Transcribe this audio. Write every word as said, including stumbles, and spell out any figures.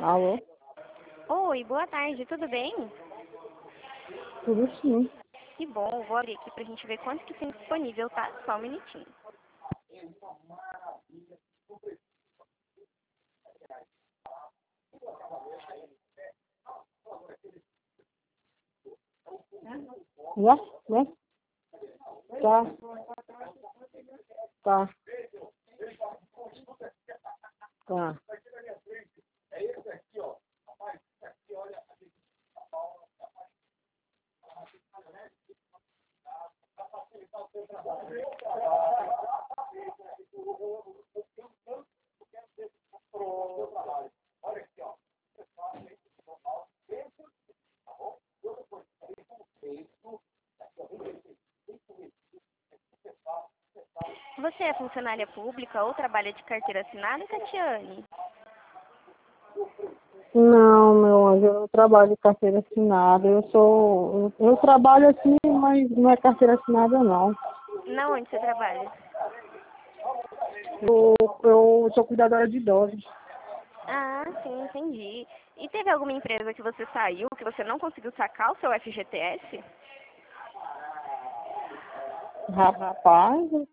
Alô? Oi, boa tarde, tudo bem? Tudo sim. Que bom, vou abrir aqui pra gente ver quanto que tem disponível, tá? Só um minutinho. Já? Né? Tá. Tá. Tá. Você é funcionária pública ou trabalha de carteira assinada, Tatiane? Não, meu anjo, eu não trabalho de carteira assinada. Eu sou. Eu, eu trabalho assim, mas não é carteira assinada, não. Na onde você trabalha? Eu, eu sou cuidadora de idosos. Ah, sim, entendi. E teve alguma empresa que você saiu, que você não conseguiu sacar o seu F G T S? Rapaz,